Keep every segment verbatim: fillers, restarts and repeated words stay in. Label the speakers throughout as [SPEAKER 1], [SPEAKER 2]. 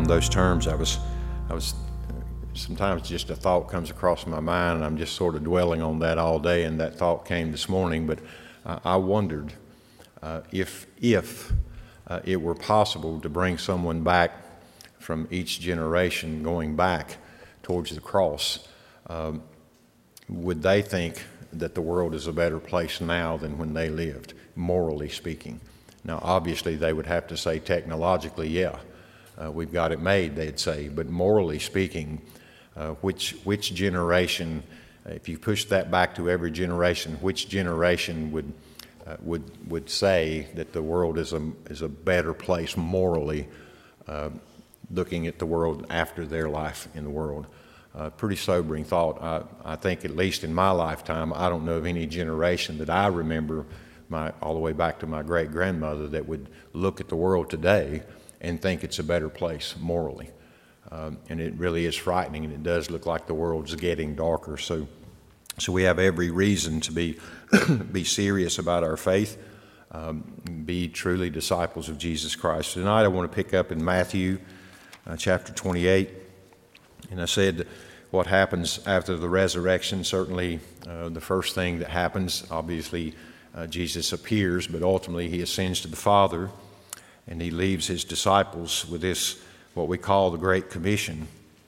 [SPEAKER 1] those terms, I was, I was, sometimes just a thought comes across my mind, and I'm just sort of dwelling on that all day, and that thought came this morning, but uh, I wondered uh, if, if uh, it were possible to bring someone back from each generation going back towards the cross, um, would they think that the world is a better place now than when they lived, morally speaking? Now, obviously, they would have to say technologically, yeah, uh, we've got it made, they'd say, but morally speaking, uh, which which generation, if you push that back to every generation, which generation would uh, would would say that the world is a is a better place morally, uh, looking at the world after their life in the world? Uh, pretty sobering thought. I, I think at least in my lifetime, I don't know of any generation that I remember, my all the way back to my great-grandmother, that would look at the world today and think it's a better place morally. Um, and it really is frightening, and it does look like the world's getting darker. So, so we have every reason to be be serious about our faith, um, be truly disciples of Jesus Christ. Tonight I want to pick up in Matthew uh, chapter twenty-eight. And I said what happens after the resurrection. Certainly uh, the first thing that happens, obviously uh, Jesus appears, but ultimately he ascends to the Father, and he leaves his disciples with this, what we call the Great Commission.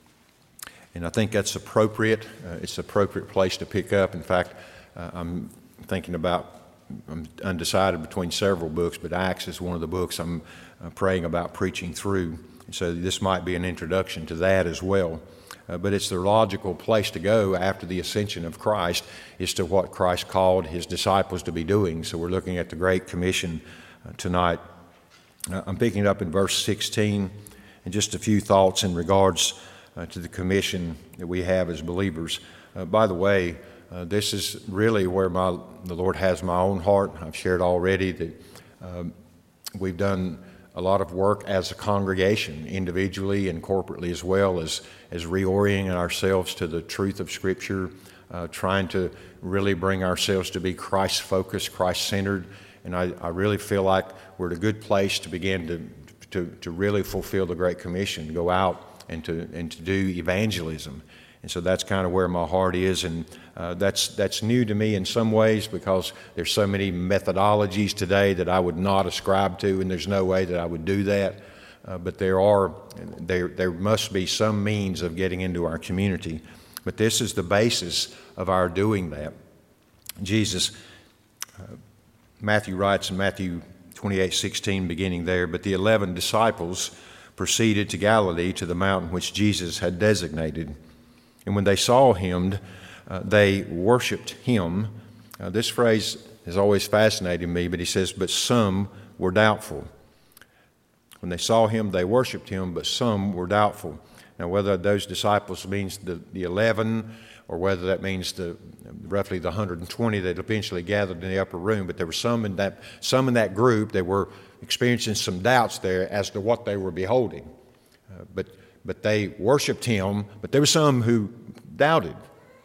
[SPEAKER 1] And I think that's appropriate. Uh, it's an appropriate place to pick up. In fact, uh, I'm thinking about, I'm undecided between several books, but Acts is one of the books I'm uh, praying about preaching through. So this might be an introduction to that as well. Uh, but it's the logical place to go after the ascension of Christ is to what Christ called his disciples to be doing. So we're looking at the Great Commission uh, tonight. Uh, I'm picking it up in verse sixteen, and just a few thoughts in regards uh, to the commission that we have as believers. Uh, by the way, uh, this is really where my the Lord has my own heart. I've shared already that um, we've done a lot of work as a congregation, individually and corporately, as well as, as reorienting ourselves to the truth of Scripture, uh, trying to really bring ourselves to be Christ-focused, Christ-centered. And I, I really feel like we're at a good place to begin to, to, to really fulfill the Great Commission, go out and to, and to do evangelism. And so that's kind of where my heart is, and uh, that's that's new to me in some ways, because there's so many methodologies today that I would not ascribe to, and there's no way that I would do that. Uh, but there are there there must be some means of getting into our community. But this is the basis of our doing that. Jesus, uh, Matthew writes in Matthew twenty-eight sixteen, beginning there, but the eleven disciples proceeded to Galilee, to the mountain which Jesus had designated. And when they saw him, uh, they worshiped him. Uh, this phrase has always fascinated me, but he says, but some were doubtful. When they saw him, they worshiped him, but some were doubtful. Now, whether those disciples means the, the eleven, or whether that means the roughly the one hundred twenty that eventually gathered in the upper room, but there were some in that some in that group that were experiencing some doubts there as to what they were beholding. Uh, but But they worshiped him, but there were some who doubted.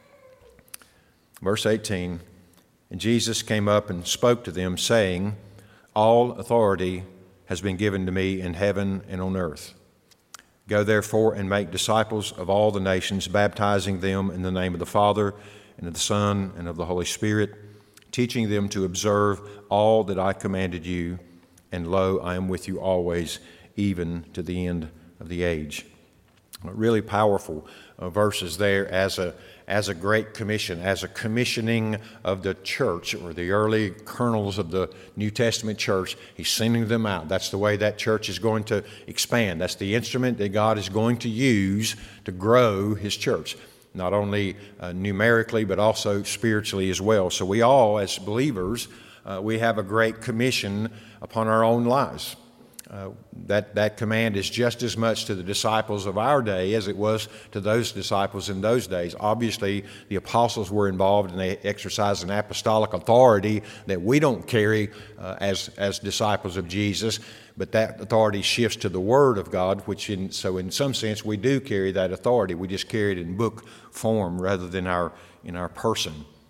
[SPEAKER 1] Verse eighteen, and Jesus came up and spoke to them, saying, all authority has been given to me in heaven and on earth. Go therefore and make disciples of all the nations, baptizing them in the name of the Father and of the Son and of the Holy Spirit, teaching them to observe all that I commanded you, and lo, I am with you always, even to the end of the age. Really powerful uh, verses there as a as a great commission, as a commissioning of the church, or the early kernels of the New Testament church. He's sending them out. That's the way that church is going to expand. That's the instrument that God is going to use to grow his church, not only uh, numerically, but also spiritually as well. So we all, as believers, uh, we have a great commission upon our own lives. Uh, that, that command is just as much to the disciples of our day as it was to those disciples in those days. Obviously, the apostles were involved, and they exercised an apostolic authority that we don't carry uh, as, as disciples of Jesus, but that authority shifts to the Word of God, which in, so in some sense we do carry that authority. We just carry it in book form rather than our in our person.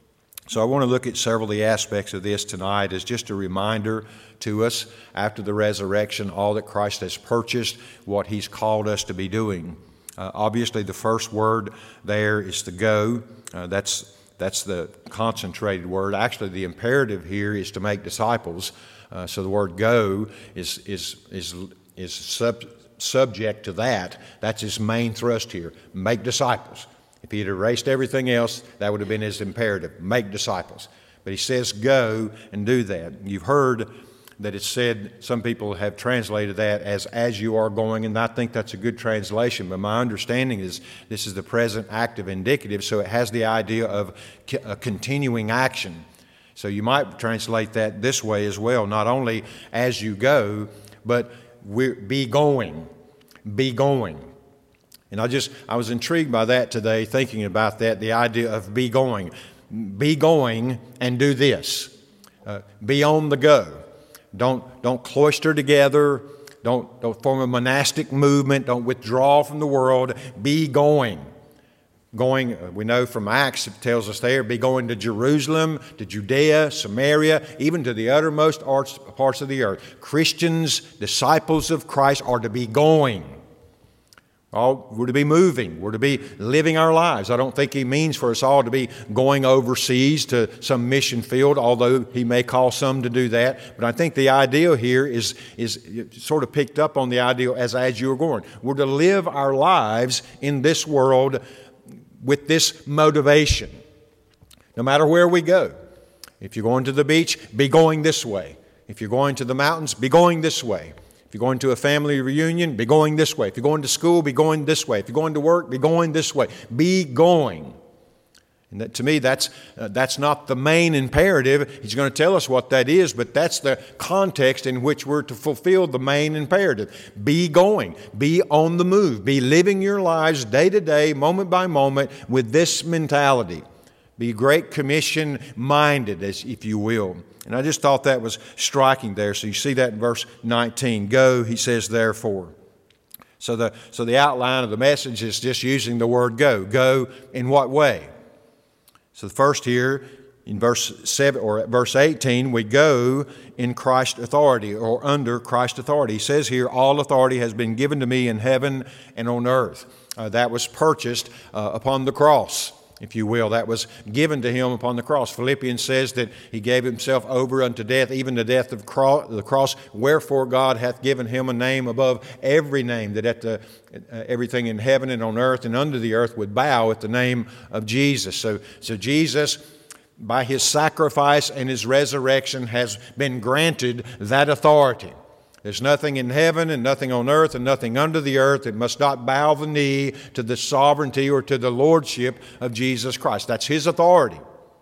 [SPEAKER 1] So I want to look at several of the aspects of this tonight as just a reminder to us after the resurrection, all that Christ has purchased, what He's called us to be doing. Uh, obviously, the first word there is to go. Uh, that's that's the concentrated word. Actually, the imperative here is to make disciples. Uh, so the word "go" is is is is sub, subject to that. That's his main thrust here. Make disciples. If he had erased everything else, that would have been his imperative. Make disciples. But he says, go and do that. You've heard that it's said, some people have translated that as, as you are going, and I think that's a good translation. But my understanding is this is the present active indicative, so it has the idea of a continuing action. So you might translate that this way as well, not only as you go, but we're, be going, be going. And I just, I was intrigued by that today, thinking about that, the idea of be going. Be going and do this. Uh, be on the go. Don't, don't cloister together. Don't, don't form a monastic movement. Don't withdraw from the world. Be going. Going, uh, we know from Acts, it tells us there, be going to Jerusalem, to Judea, Samaria, even to the uttermost parts of the earth. Christians, disciples of Christ, are to be going. All, we're to be moving. We're to be living our lives. I don't think he means for us all to be going overseas to some mission field, although he may call some to do that. But I think the idea here is, is sort of picked up on the idea as, as you are going. We're to live our lives in this world with this motivation, no matter where we go. If you're going to the beach, be going this way. If you're going to the mountains, be going this way. If you're going to a family reunion, be going this way. If you're going to school, be going this way. If you're going to work, be going this way. Be going. And that, to me, that's, uh, that's not the main imperative. He's going to tell us what that is, but that's the context in which we're to fulfill the main imperative. Be going. Be on the move. Be living your lives day to day, moment by moment, with this mentality. Be Great Commission minded, as if you will. And I just thought that was striking there. So you see that in verse nineteen. Go, he says, therefore. So the, so the outline of the message is just using the word go. Go in what way? So the first here, in verse seven or verse eighteen, we go in Christ's authority or under Christ's authority. He says here, all authority has been given to me in heaven and on earth. Uh, that was purchased uh, upon the cross, if you will. That was given to him upon the cross. Philippians says that he gave himself over unto death, even the death of the cross. Wherefore God hath given him a name above every name, that at the, uh, everything in heaven and on earth and under the earth would bow at the name of Jesus. So, so Jesus, by his sacrifice and his resurrection, has been granted that authority. There's nothing in heaven and nothing on earth and nothing under the earth that must not bow the knee to the sovereignty or to the lordship of Jesus Christ. That's his authority.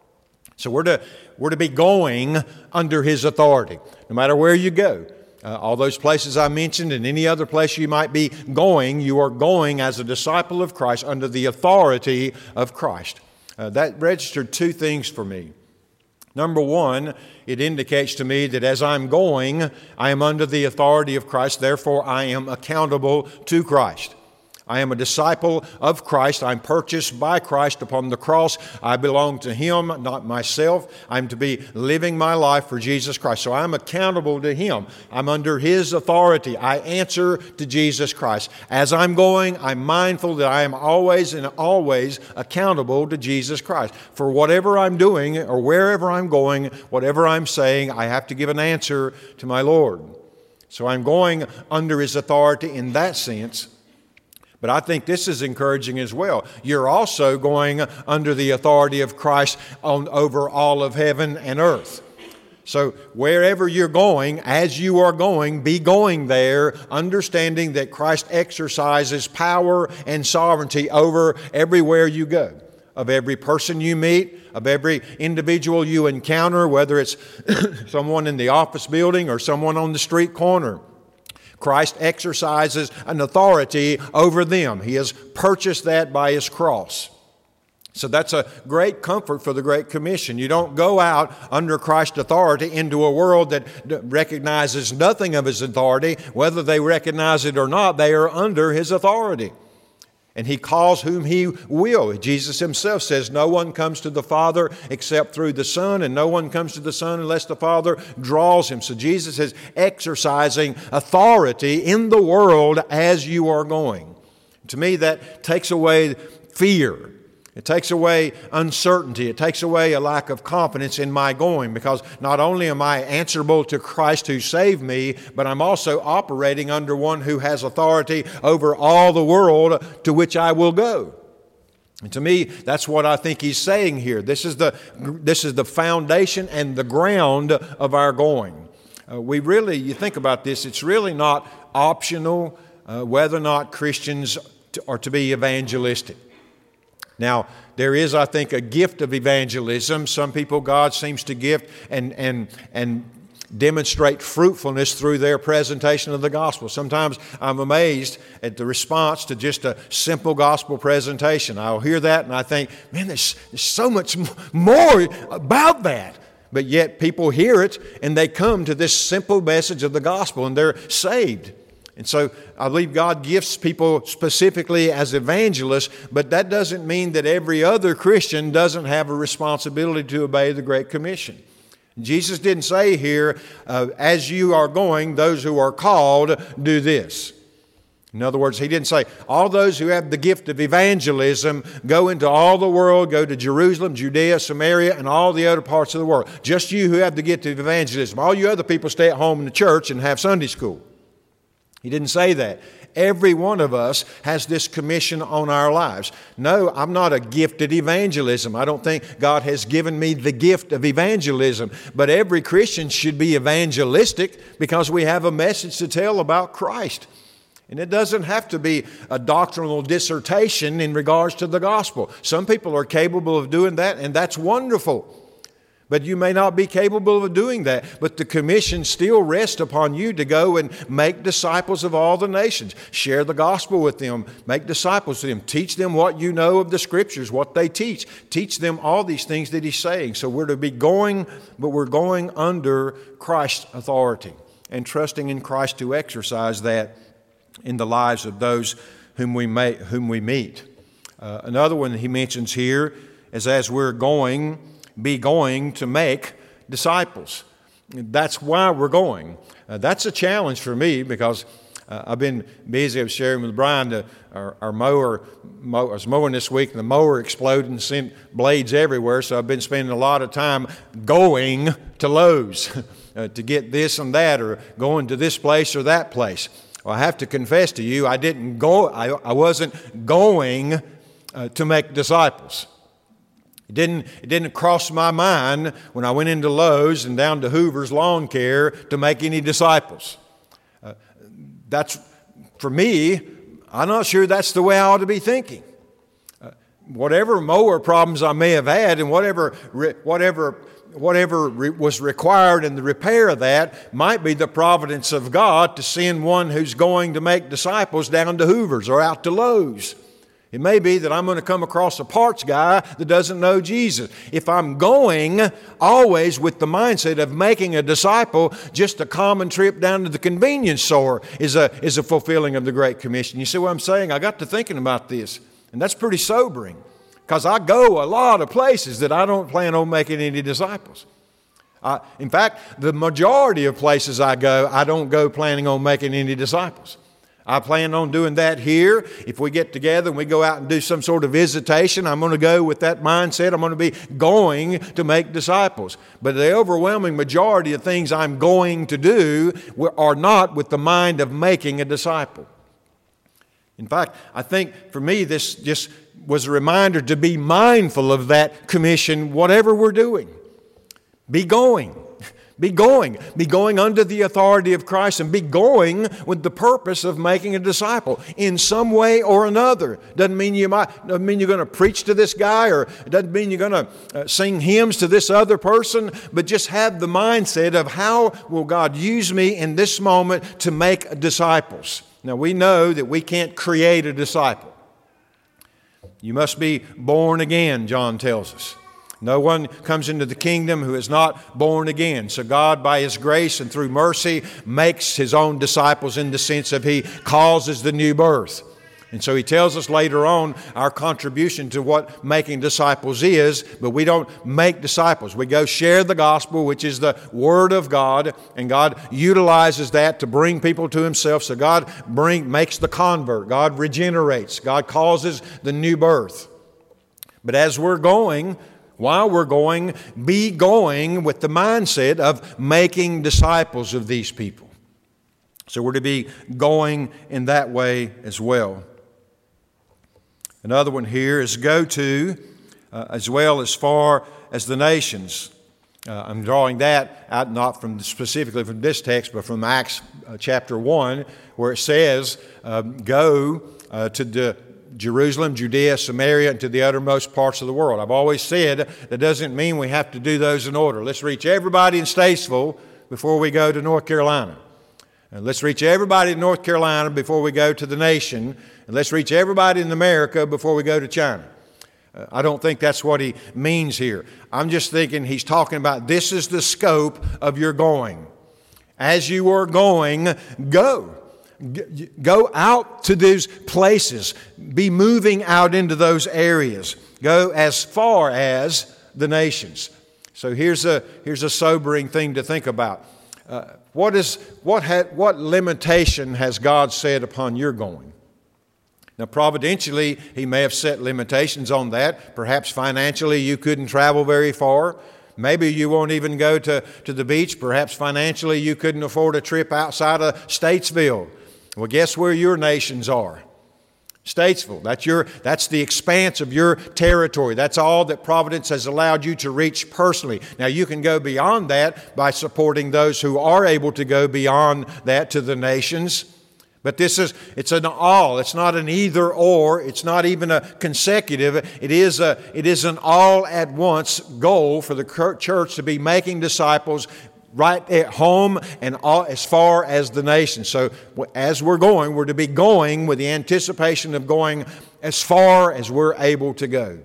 [SPEAKER 1] So we're to, we're to be going under his authority, no matter where you go. Uh, all those places I mentioned and any other place you might be going, you are going as a disciple of Christ under the authority of Christ. Uh, that registered two things for me. Number one, it indicates to me that as I'm going, I am under the authority of Christ, therefore I am accountable to Christ. I am a disciple of Christ. I'm purchased by Christ upon the cross. I belong to Him, not myself. I'm to be living my life for Jesus Christ. So I'm accountable to Him. I'm under His authority. I answer to Jesus Christ. As I'm going, I'm mindful that I am always and always accountable to Jesus Christ. For whatever I'm doing or wherever I'm going, whatever I'm saying, I have to give an answer to my Lord. So I'm going under His authority in that sense. But I think this is encouraging as well. You're also going under the authority of Christ on, over all of heaven and earth. So wherever you're going, as you are going, be going there, understanding that Christ exercises power and sovereignty over everywhere you go. Of every person you meet, of every individual you encounter, whether it's someone in the office building or someone on the street corner. Christ exercises an authority over them. He has purchased that by His cross. So that's a great comfort for the Great Commission. You don't go out under Christ's authority into a world that recognizes nothing of His authority. Whether they recognize it or not, they are under His authority. And He calls whom He will. Jesus Himself says, no one comes to the Father except through the Son, and no one comes to the Son unless the Father draws him. So Jesus is exercising authority in the world as you are going. To me, that takes away fear. It takes away uncertainty. It takes away a lack of confidence in my going, because not only am I answerable to Christ who saved me, but I'm also operating under one who has authority over all the world to which I will go. And to me, that's what I think He's saying here. This is the, this is the foundation and the ground of our going. Uh, we really, you think about this, it's really not optional uh, whether or not Christians are to be evangelistic. Now, there is, I think, a gift of evangelism. Some people God seems to gift and, and, and demonstrate fruitfulness through their presentation of the gospel. Sometimes I'm amazed at the response to just a simple gospel presentation. I'll hear that and I think, man, there's, there's so much more about that. But yet people hear it and they come to this simple message of the gospel and they're saved. And so I believe God gifts people specifically as evangelists, but that doesn't mean that every other Christian doesn't have a responsibility to obey the Great Commission. Jesus didn't say here, uh, as you are going, those who are called do this. In other words, He didn't say, all those who have the gift of evangelism go into all the world, go to Jerusalem, Judea, Samaria, and all the other parts of the world. Just you who have the gift of evangelism. All you other people stay at home in the church and have Sunday school. He didn't say that. Every one of us has this commission on our lives. No, I'm not a gifted evangelism. I don't think God has given me the gift of evangelism. But every Christian should be evangelistic because we have a message to tell about Christ. And it doesn't have to be a doctrinal dissertation in regards to the gospel. Some people are capable of doing that, and that's wonderful. But you may not be capable of doing that. But the commission still rests upon you to go and make disciples of all the nations. Share the gospel with them. Make disciples of them. Teach them what you know of the Scriptures, what they teach. Teach them all these things that He's saying. So we're to be going, but we're going under Christ's authority and trusting in Christ to exercise that in the lives of those whom we, may, whom we meet. Uh, another one He mentions here is as we're going, be going to make disciples. That's why we're going. Uh, that's a challenge for me because uh, I've been busy. I was sharing with Brian, the, our, our mower, mow, I was mowing this week and the mower exploded and sent blades everywhere. So I've been spending a lot of time going to Lowe's uh, to get this and that, or going to this place or that place. Well, I have to confess to you, I didn't go, I, I wasn't going uh, to make disciples. It didn't, it didn't cross my mind when I went into Lowe's and down to Hoover's Lawn Care to make any disciples. Uh, that's, for me, I'm not sure that's the way I ought to be thinking. Uh, whatever mower problems I may have had and whatever, whatever, whatever re- was required in the repair of that might be the providence of God to send one who's going to make disciples down to Hoover's or out to Lowe's. It may be that I'm going to come across a parts guy that doesn't know Jesus. If I'm going always with the mindset of making a disciple, just a common trip down to the convenience store is a, is a fulfilling of the Great Commission. You see what I'm saying? I got to thinking about this, and that's pretty sobering because I go a lot of places that I don't plan on making any disciples. I, in fact, the majority of places I go, I don't go planning on making any disciples. I plan on doing that here. If we get together and we go out and do some sort of visitation, I'm going to go with that mindset. I'm going to be going to make disciples. But the overwhelming majority of things I'm going to do are not with the mind of making a disciple. In fact, I think for me this just was a reminder to be mindful of that commission, whatever we're doing. Be going. Be going. Be going under the authority of Christ and be going with the purpose of making a disciple in some way or another. Doesn't mean you might, doesn't mean you're going to preach to this guy, or it doesn't mean you're going to uh, sing hymns to this other person, but just have the mindset of how will God use me in this moment to make disciples. Now we know that we can't create a disciple. You must be born again, John tells us. No one comes into the kingdom who is not born again. So God, by His grace and through mercy, makes His own disciples in the sense of He causes the new birth. And so he tells us later on our contribution to what making disciples is, but we don't make disciples. We go share the gospel, which is the Word of God, and God utilizes that to bring people to Himself. So God bring, makes the convert. God regenerates. God causes the new birth. But as we're going, while we're going, be going with the mindset of making disciples of these people. So we're to be going in that way as well. Another one here is go to, uh, as well as far as the nations. Uh, I'm drawing that out not from specifically from this text, but from Acts uh, chapter one, where it says, uh, go uh, to the Jerusalem, Judea, Samaria, and to the uttermost parts of the world. I've always said that doesn't mean we have to do those in order. Let's reach everybody in Statesville before we go to North Carolina. And let's reach everybody in North Carolina before we go to the nation. And let's reach everybody in America before we go to China. Uh, I don't think that's what he means here. I'm just thinking he's talking about this is the scope of your going. As you are going, go. G- go out to those places. Be moving out into those areas. Go as far as the nations. So here's a, here's a sobering thing to think about. Uh, what is what ha, what limitation has God set upon your going? Now, providentially, He may have set limitations on that. Perhaps financially, you couldn't travel very far. Maybe you won't even go to, to the beach. Perhaps financially, you couldn't afford a trip outside of Statesville. Well, guess where your nations are? Statesville. That's your, that's the expanse of your territory. That's all that Providence has allowed you to reach personally. Now, you can go beyond that by supporting those who are able to go beyond that to the nations. But this is, it's an all. It's not an either or. It's not even a consecutive. It is a, it is an all at once goal for the church to be making disciples right at home and all, as far as the nation. So as we're going, we're to be going with the anticipation of going as far as we're able to go.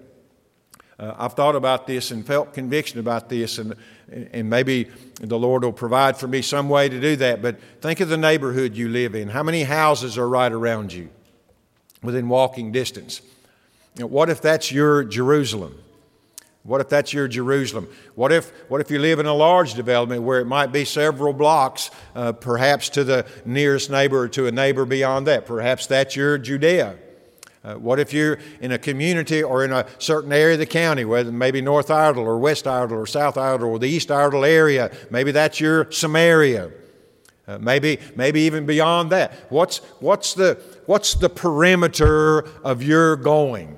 [SPEAKER 1] Uh, I've thought about this and felt conviction about this, and and maybe the Lord will provide for me some way to do that. But think of the neighborhood you live in. How many houses are right around you within walking distance? You know, what if that's your Jerusalem? What if that's your Jerusalem? What if what if you live in a large development where it might be several blocks, uh, perhaps to the nearest neighbor or to a neighbor beyond that? Perhaps that's your Judea. Uh, what if you're in a community or in a certain area of the county, whether maybe North Iredell or West Iredell or South Iredell or the East Iredell area? Maybe that's your Samaria. Uh, maybe maybe even beyond that. What's what's the what's the perimeter of your going?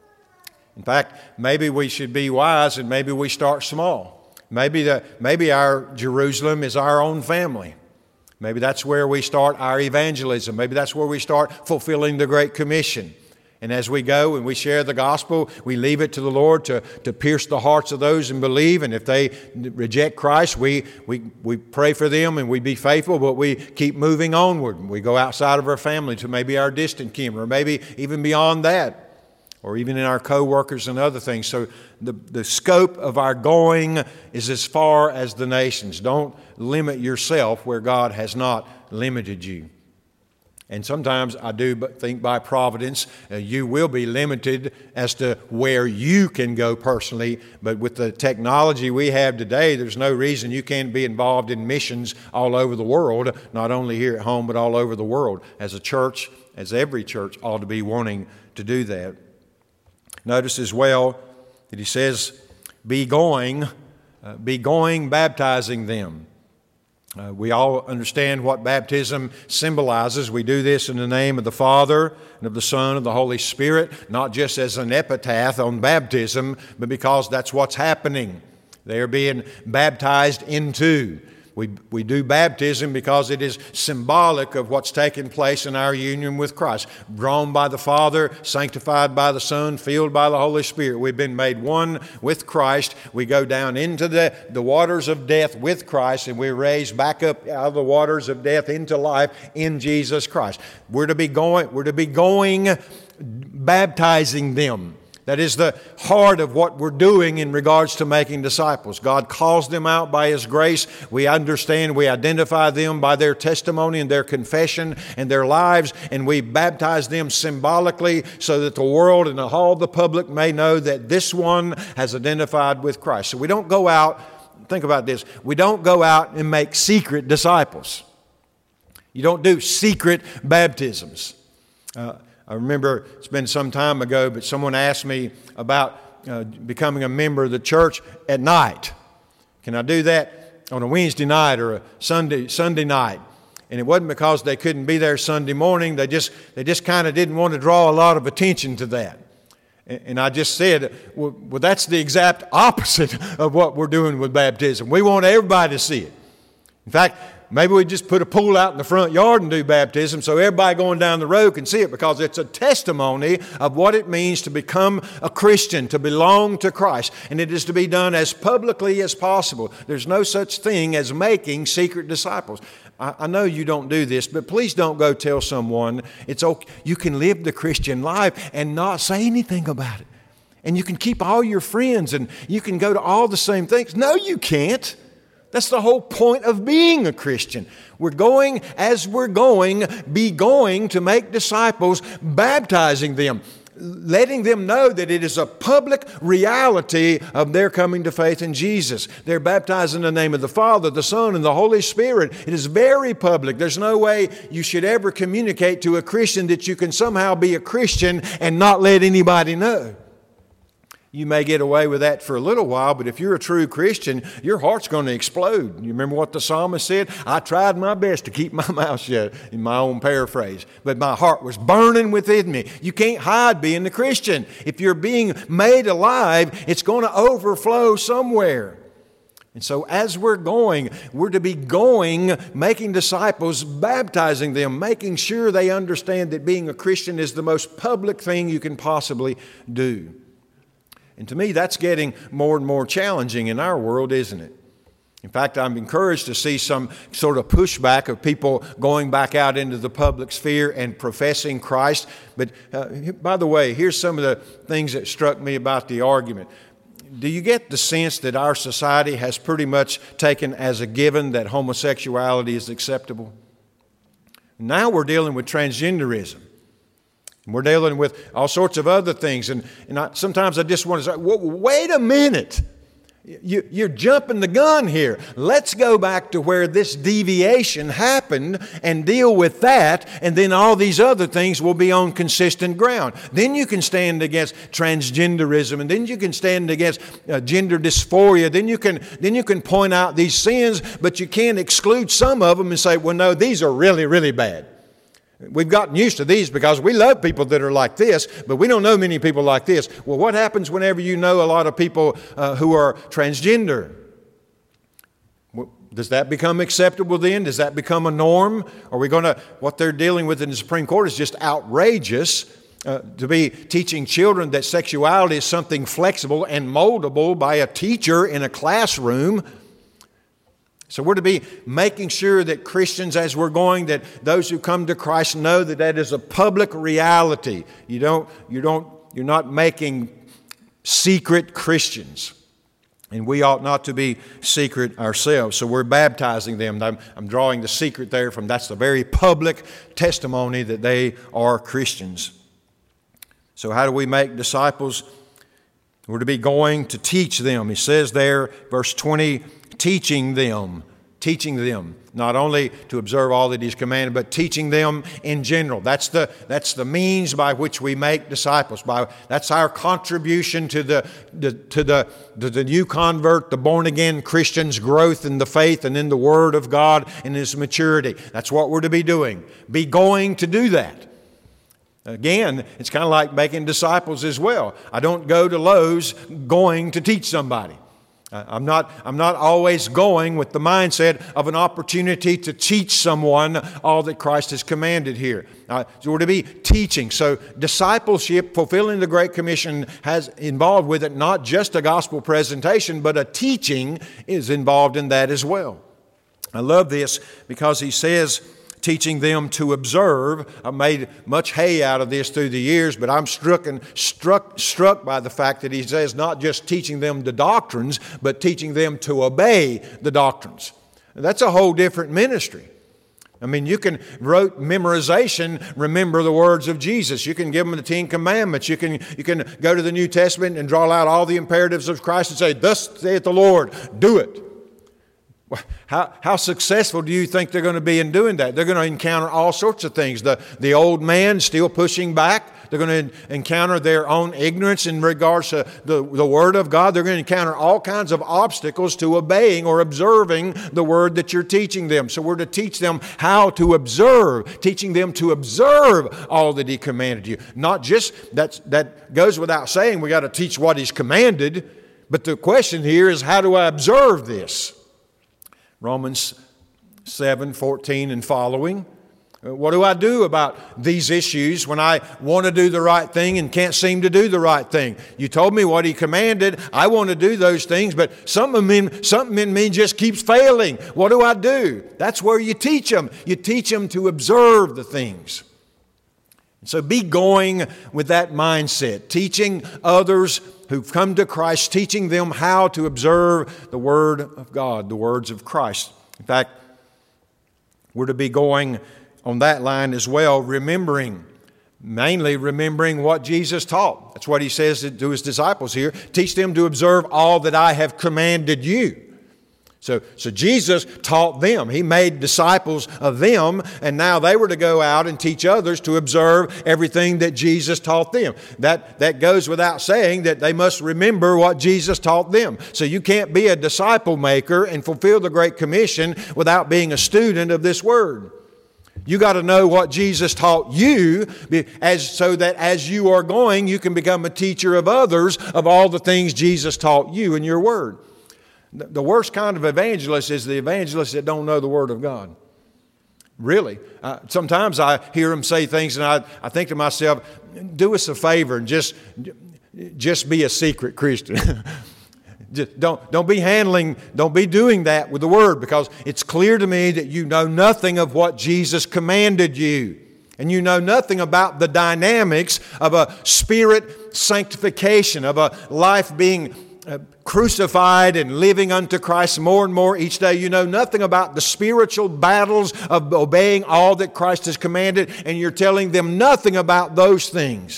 [SPEAKER 1] In fact, maybe we should be wise and maybe we start small. Maybe the, maybe our Jerusalem is our own family. Maybe that's where we start our evangelism. Maybe that's where we start fulfilling the Great Commission. And as we go and we share the gospel, we leave it to the Lord to, to pierce the hearts of those and believe. And if they reject Christ, we, we, we pray for them and we be faithful, but we keep moving onward. We go outside of our family to maybe our distant kin, or maybe even beyond that, or even in our co-workers and other things. So the, the scope of our going is as far as the nations. Don't limit yourself where God has not limited you. And sometimes I do think by providence, uh, you will be limited as to where you can go personally. But with the technology we have today, there's no reason you can't be involved in missions all over the world, not only here at home, but all over the world. As a church, as every church ought to be wanting to do that. Notice as well that he says, be going, uh, be going, baptizing them. Uh, we all understand what baptism symbolizes. We do this in the name of the Father and of the Son and of the Holy Spirit, not just as an epitaph on baptism, but because that's what's happening. They are being baptized into. We, we do baptism because it is symbolic of what's taking place in our union with Christ. Drawn by the Father, sanctified by the Son, filled by the Holy Spirit. We've been made one with Christ. We go down into the, the waters of death with Christ, and we're raised back up out of the waters of death into life in Jesus Christ. We're to be going, we're to be going baptizing them. That is the heart of what we're doing in regards to making disciples. God calls them out by His grace. We understand, we identify them by their testimony and their confession and their lives, and we baptize them symbolically so that the world and all the public may know that this one has identified with Christ. So we don't go out, think about this, we don't go out and make secret disciples. You don't do secret baptisms. Uh, I remember it's been some time ago, but someone asked me about uh, becoming a member of the church at night. Can I do that on a Wednesday night or a Sunday Sunday night? And it wasn't because they couldn't be there Sunday morning. They just they just kind of didn't want to draw a lot of attention to that. And, and I just said, well, well, that's the exact opposite of what we're doing with baptism. We want everybody to see it. In fact, maybe we just put a pool out in the front yard and do baptism so everybody going down the road can see it, because it's a testimony of what it means to become a Christian, to belong to Christ. And it is to be done as publicly as possible. There's no such thing as making secret disciples. I, I know you don't do this, but please don't go tell someone it's okay. You can live the Christian life and not say anything about it. And you can keep all your friends and you can go to all the same things. No, you can't. That's the whole point of being a Christian. We're going, as we're going, be going to make disciples, baptizing them, letting them know that it is a public reality of their coming to faith in Jesus. They're baptized in the name of the Father, the Son, and the Holy Spirit. It is very public. There's no way you should ever communicate to a Christian that you can somehow be a Christian and not let anybody know. You may get away with that for a little while, but if you're a true Christian, your heart's going to explode. You remember what the psalmist said? I tried my best to keep my mouth shut, in my own paraphrase, but my heart was burning within me. You can't hide being a Christian. If you're being made alive, it's going to overflow somewhere. And so as we're going, we're to be going, making disciples, baptizing them, making sure they understand that being a Christian is the most public thing you can possibly do. And to me, that's getting more and more challenging in our world, isn't it? In fact, I'm encouraged to see some sort of pushback of people going back out into the public sphere and professing Christ. But uh, by the way, here's some of the things that struck me about the argument. Do you get the sense that our society has pretty much taken as a given that homosexuality is acceptable? Now we're dealing with transgenderism. We're dealing with all sorts of other things. And, and I, sometimes I just want to say, wait a minute. You, you're jumping the gun here. Let's go back to where this deviation happened and deal with that, and then all these other things will be on consistent ground. Then you can stand against transgenderism, and then you can stand against uh, gender dysphoria. Then you can then you can point out these sins, but you can't exclude some of them and say, well, no, these are really, really bad. We've gotten used to these because we love people that are like this, but we don't know many people like this. Well, what happens whenever you know a lot of people uh, who are transgender? Well, does that become acceptable then? Does that become a norm? Are we going to, what they're dealing with in the Supreme Court is just outrageous. Uh, to be teaching children that sexuality is something flexible and moldable by a teacher in a classroom. So we're to be making sure that Christians, as we're going, that those who come to Christ know that that is a public reality. You don't, you don't, you're not making secret Christians. And we ought not to be secret ourselves. So we're baptizing them. I'm, I'm drawing the secret there from, that's the very public testimony that they are Christians. So how do we make disciples? We're to be going to teach them. He says there, verse twenty, teaching them, teaching them, not only to observe all that He's commanded, but teaching them in general. That's the, that's the means by which we make disciples. By, that's our contribution to the, the, to the, to the new convert, the born-again Christian's growth in the faith and in the Word of God and His maturity. That's what we're to be doing. Be going to do that. Again, it's kind of like making disciples as well. I don't go to Lowe's going to teach somebody. I'm not, I'm not always going with the mindset of an opportunity to teach someone all that Christ has commanded here. Uh, so we're to be teaching. So discipleship, fulfilling the Great Commission, has involved with it not just a gospel presentation, but a teaching is involved in that as well. I love this because he says, teaching them to observe. I've made much hay out of this through the years, but I'm struck, and struck, struck by the fact that he says not just teaching them the doctrines, but teaching them to obey the doctrines. That's a whole different ministry. I mean, you can wrote memorization, remember the words of Jesus. You can give them the Ten Commandments. You can, you can go to the New Testament and draw out all the imperatives of Christ and say, thus saith the Lord, do it. How, how successful do you think they're going to be in doing that? They're going to encounter all sorts of things. The, the old man still pushing back. They're going to encounter their own ignorance in regards to the, the Word of God. They're going to encounter all kinds of obstacles to obeying or observing the Word that you're teaching them. So we're to teach them how to observe, teaching them to observe all that He commanded you. Not just, that's, that goes without saying, we got to teach what He's commanded. But the question here is, how do I observe this? Romans seven, fourteen and following. What do I do about these issues when I want to do the right thing and can't seem to do the right thing? You told me what He commanded. I want to do those things, but something in, something in me just keeps failing. What do I do? That's where you teach them. You teach them to observe the things. So be going with that mindset, teaching others who've come to Christ, teaching them how to observe the Word of God, the words of Christ. In fact, we're to be going on that line as well, remembering, mainly remembering what Jesus taught. That's what He says to His disciples here. Teach them to observe all that I have commanded you. So, so Jesus taught them. He made disciples of them, and now they were to go out and teach others to observe everything that Jesus taught them. That, that goes without saying that they must remember what Jesus taught them. So you can't be a disciple maker and fulfill the Great Commission without being a student of this Word. You got to know what Jesus taught you, as, so that as you are going, you can become a teacher of others of all the things Jesus taught you in your Word. The worst kind of evangelist is the evangelist that don't know the Word of God. Really. Uh, sometimes I hear them say things and I, I think to myself, do us a favor and just, just be a secret Christian. Just don't, don't be handling, don't be doing that with the Word, because it's clear to me that you know nothing of what Jesus commanded you. And you know nothing about the dynamics of a spirit sanctification, of a life being Uh, crucified and living unto Christ more and more each day. You know nothing about the spiritual battles of obeying all that Christ has commanded, and you're telling them nothing about those things.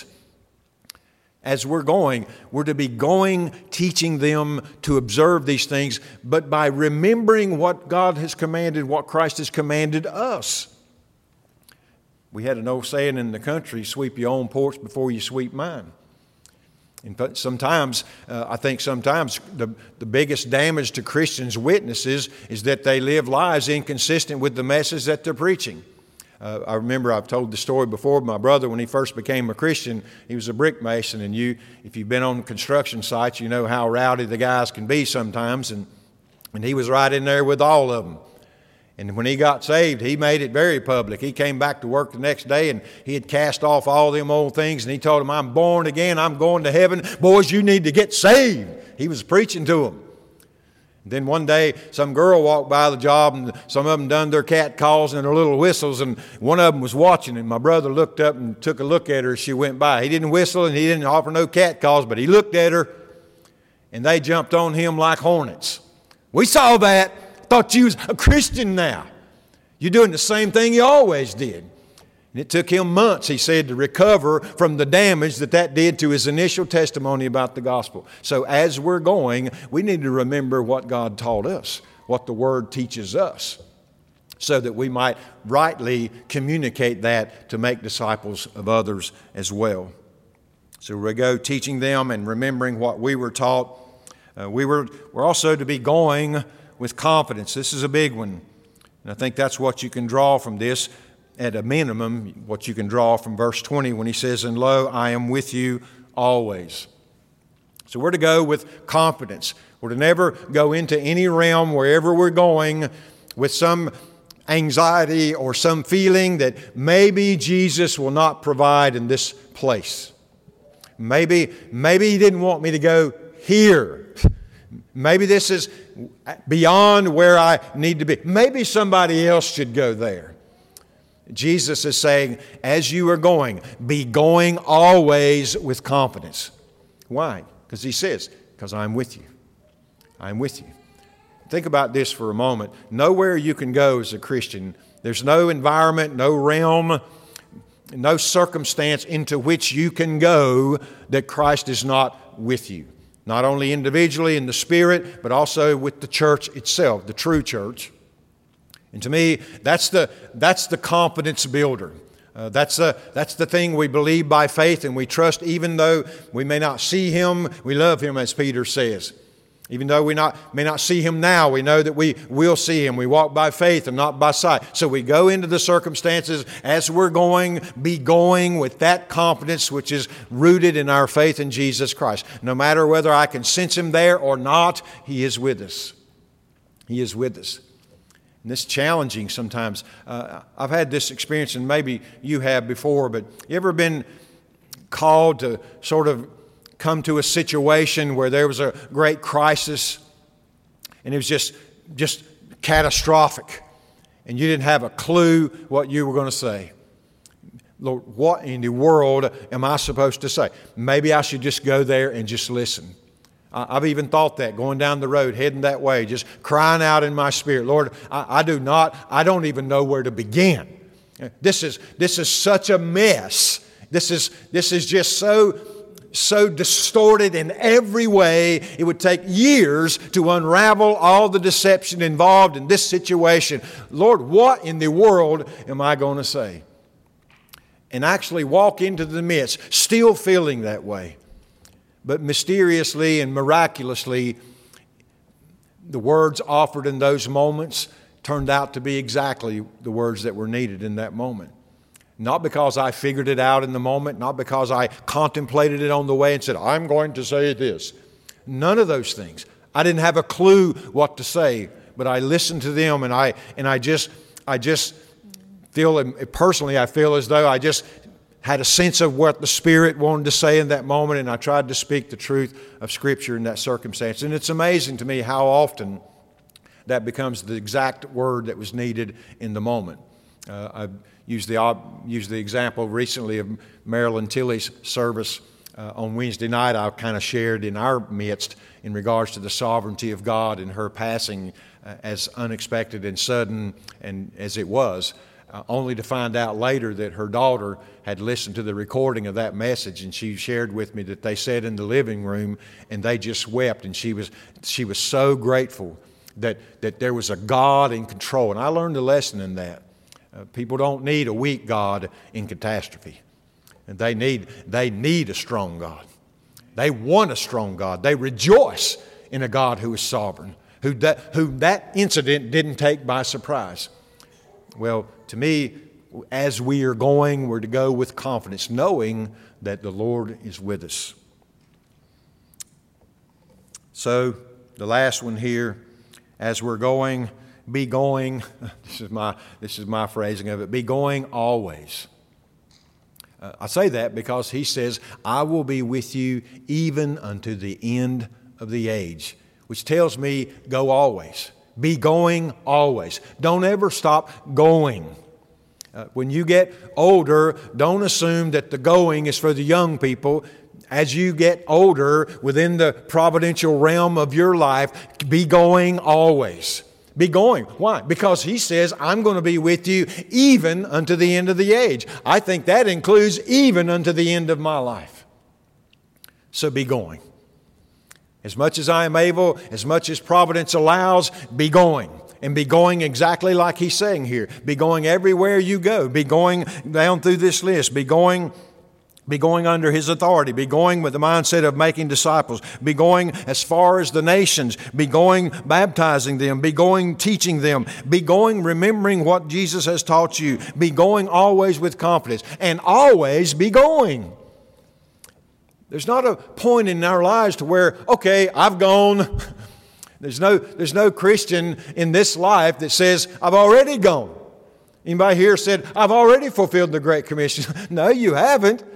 [SPEAKER 1] As we're going, we're to be going, teaching them to observe these things, but by remembering what God has commanded, what Christ has commanded us. We had an old saying in the country, sweep your own porch before you sweep mine. And sometimes, uh, I think sometimes the, the biggest damage to Christians' witnesses is that they live lives inconsistent with the message that they're preaching. Uh, I remember I've told the story before. My brother, when he first became a Christian, he was a brick mason. And you, if you've been on construction sites, you know how rowdy the guys can be sometimes. And, and he was right in there with all of them. And when he got saved, he made it very public. He came back to work the next day and he had cast off all them old things. And he told them, I'm born again. I'm going to heaven. Boys, you need to get saved. He was preaching to them. And then one day, some girl walked by the job and some of them done their cat calls and their little whistles. And one of them was watching. And my brother looked up and took a look at her as she went by. He didn't whistle and he didn't offer no cat calls, but he looked at her and they jumped on him like hornets. We saw that. Thought you was a Christian now. You're doing the same thing you always did. And it took him months, he said, to recover from the damage that that did to his initial testimony about the gospel. So as we're going, we need to remember what God taught us, what the Word teaches us, so that we might rightly communicate that to make disciples of others as well. So we go teaching them and remembering what we were taught. Uh, we were, we're also to be going with confidence. This is a big one. And I think that's what you can draw from this, at a minimum, what you can draw from verse twenty when he says, and lo, I am with you always. So we're to go with confidence. We're to never go into any realm, wherever we're going, with some anxiety or some feeling that maybe Jesus will not provide in this place. Maybe, maybe He didn't want me to go here. Maybe this is beyond where I need to be. Maybe somebody else should go there. Jesus is saying, as you are going, be going always with confidence. Why? Because He says, because I'm with you. I'm with you. Think about this for a moment. Nowhere you can go as a Christian, there's no environment, no realm, no circumstance into which you can go that Christ is not with you. Not only individually in the Spirit, but also with the church itself, the true church. And to me, that's the, that's the confidence builder. Uh, that's, the, that's the thing we believe by faith and we trust even though we may not see Him, we love Him as Peter says. Even though we not, may not see Him now, we know that we will see Him. We walk by faith and not by sight. So we go into the circumstances as we're going, be going with that confidence which is rooted in our faith in Jesus Christ. No matter whether I can sense Him there or not, He is with us. He is with us. And it's challenging sometimes. Uh, I've had this experience, and maybe you have before, but you ever been called to sort of come to a situation where there was a great crisis and it was just, just catastrophic and you didn't have a clue what you were going to say? Lord, what in the world am I supposed to say? Maybe I should just go there and just listen. I've even thought that, going down the road, heading that way, just crying out in my spirit, Lord, I, I do not, I don't even know where to begin. This is, this is such a mess. This is, this is just so, so distorted in every way. It would take years to unravel all the deception involved in this situation. Lord, what in the world am I going to say? And actually walk into the midst, still feeling that way. But mysteriously and miraculously, the words offered in those moments turned out to be exactly the words that were needed in that moment. Not because I figured it out in the moment, not because I contemplated it on the way and said, I'm going to say this. None of those things. I didn't have a clue what to say, but I listened to them and I and I just I just feel personally I feel as though I just had a sense of what the Spirit wanted to say in that moment, and I tried to speak the truth of Scripture in that circumstance. And it's amazing to me how often that becomes the exact word that was needed in the moment. Uh, I've used the, used the example recently of Marilyn Tilley's service uh, on Wednesday night. I kind of shared in our midst in regards to the sovereignty of God and her passing uh, as unexpected and sudden and as it was. Uh, only to find out later that her daughter had listened to the recording of that message, and she shared with me that they sat in the living room and they just wept, and she was she was so grateful that that there was a God in control. And I learned a lesson in that. Uh, people don't need a weak God in catastrophe, and they need they need a strong God. They want a strong God. They rejoice in a God who is sovereign, who that, who that incident didn't take by surprise. Well, to me, as we are going, we're to go with confidence, knowing that the Lord is with us. So, the last one here, as we're going, be going, this is my, this is my phrasing of it, be going always. Uh, I say that because He says, I will be with you even unto the end of the age, which tells me go always. Be going always. Don't ever stop going. Uh, when you get older, don't assume that the going is for the young people. As you get older, within the providential realm of your life, be going always. Be going. Why? Because He says, I'm going to be with you even unto the end of the age. I think that includes even unto the end of my life. So be going. As much as I am able, as much as providence allows, be going. And be going exactly like He's saying here. Be going everywhere you go. Be going down through this list. Be going, be going under His authority. Be going with the mindset of making disciples. Be going as far as the nations. Be going baptizing them. Be going teaching them. Be going remembering what Jesus has taught you. Be going always with confidence. And always be going. There's not a point in our lives to where, okay, I've gone. There's no, there's no Christian in this life that says, I've already gone. Anybody here said, I've already fulfilled the Great Commission? No, you haven't.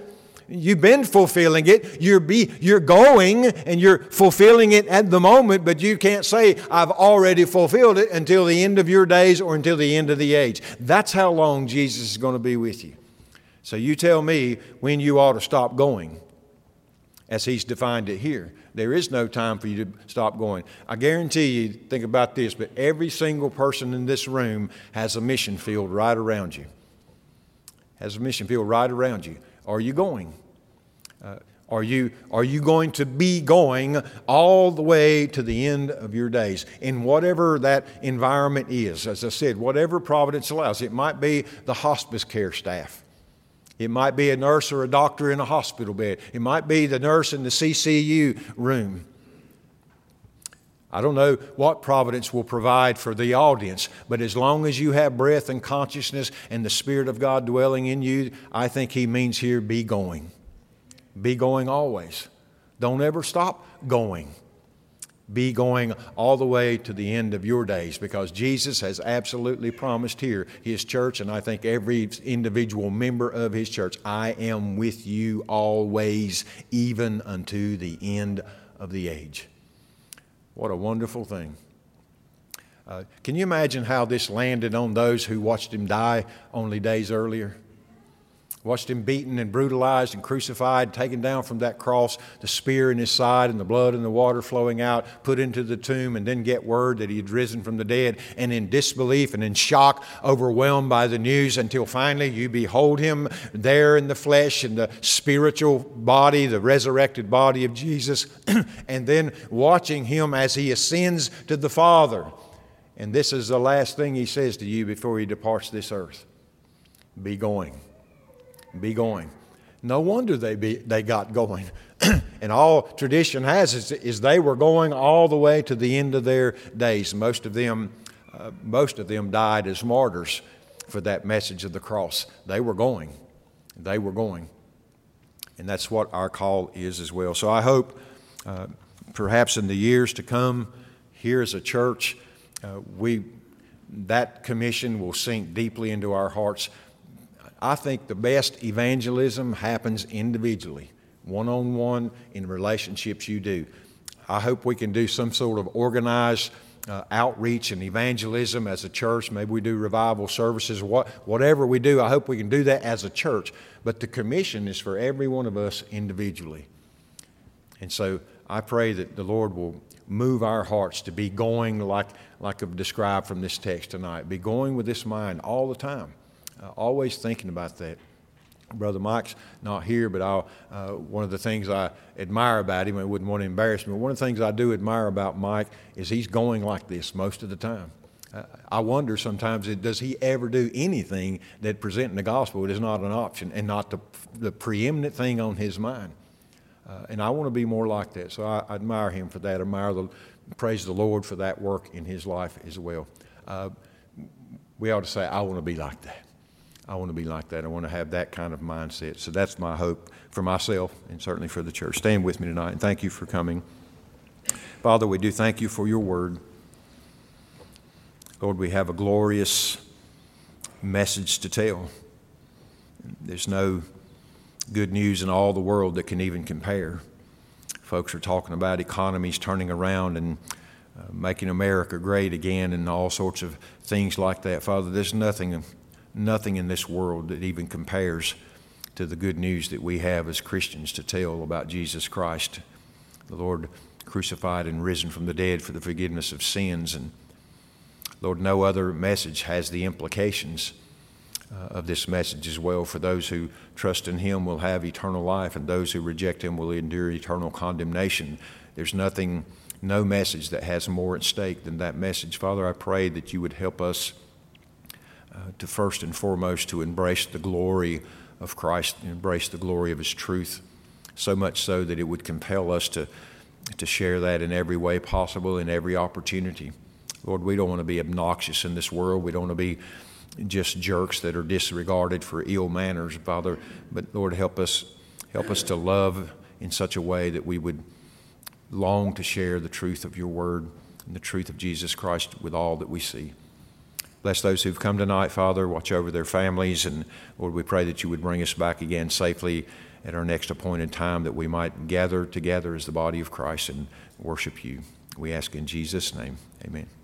[SPEAKER 1] You've been fulfilling it. You're, be, you're going and you're fulfilling it at the moment, but you can't say, I've already fulfilled it until the end of your days or until the end of the age. That's how long Jesus is going to be with you. So you tell me when you ought to stop going, as He's defined it here. There is no time for you to stop going. I guarantee you, think about this, but every single person in this room has a mission field right around you. Has a mission field right around you. Are you going? Uh, are you, are you going to be going all the way to the end of your days in whatever that environment is? As I said, whatever Providence allows. It might be the hospice care staff. It might be a nurse or a doctor in a hospital bed. It might be the nurse in the C C U room. I don't know what Providence will provide for the audience, but as long as you have breath and consciousness and the Spirit of God dwelling in you, I think He means here, be going. Be going always. Don't ever stop going. Be going all the way to the end of your days, because Jesus has absolutely promised here His church, and I think every individual member of His church, I am with you always, even unto the end of the age. What a wonderful thing. Uh, can you imagine how this landed on those who watched Him die only days earlier? Watched Him beaten and brutalized and crucified, taken down from that cross, the spear in His side and the blood and the water flowing out, put into the tomb, and then get word that He had risen from the dead, and in disbelief and in shock, overwhelmed by the news, until finally you behold Him there in the flesh, in the spiritual body, the resurrected body of Jesus, and then watching Him as He ascends to the Father. And this is the last thing He says to you before He departs this earth. Be going. Be going. No wonder they be, they got going. And all tradition has is, is they were going all the way to the end of their days. Most of them, uh, most of them died as martyrs for that message of the cross. They were going. They were going. And that's what our call is as well. So I hope uh, perhaps in the years to come, here as a church, uh, we that commission will sink deeply into our hearts. I think the best evangelism happens individually, one-on-one in relationships you do. I hope we can do some sort of organized uh, outreach and evangelism as a church. Maybe we do revival services, what, whatever we do. I hope we can do that as a church. But the commission is for every one of us individually. And so I pray that the Lord will move our hearts to be going like, like I've described from this text tonight. Be going with this mind all the time. Uh, always thinking about that. Brother Mike's not here, but I'll, uh, one of the things I admire about him, I wouldn't want to embarrass him, but one of the things I do admire about Mike is he's going like this most of the time. Uh, I wonder sometimes, does he ever do anything that presenting the gospel is not an option and not the, the preeminent thing on his mind? Uh, and I want to be more like that. So I, I admire him for that. I admire the, praise the Lord for that work in his life as well. Uh, we ought to say, I want to be like that. I want to be like that. I want to have that kind of mindset. So that's my hope for myself and certainly for the church. Stand with me tonight, and thank you for coming. Father, we do thank you for your word. Lord, we have a glorious message to tell. There's no good news in all the world that can even compare. Folks are talking about economies turning around and uh, making America great again and all sorts of things like that. Father, there's nothing... Nothing in this world that even compares to the good news that we have as Christians to tell about Jesus Christ, the Lord crucified and risen from the dead for the forgiveness of sins. And Lord, no other message has the implications uh, of this message as well. For those who trust in Him will have eternal life, and those who reject Him will endure eternal condemnation. There's nothing, no message that has more at stake than that message. Father, I pray that you would help us Uh, to first and foremost to embrace the glory of Christ, embrace the glory of His truth, so much so that it would compel us to, to share that in every way possible, in every opportunity. Lord, we don't want to be obnoxious in this world. We don't want to be just jerks that are disregarded for ill manners, Father. But Lord, help us, help us to love in such a way that we would long to share the truth of your word and the truth of Jesus Christ with all that we see. Bless those who've come tonight, Father. Watch over their families. And Lord, we pray that you would bring us back again safely at our next appointed time, that we might gather together as the body of Christ and worship you. We ask in Jesus' name. Amen.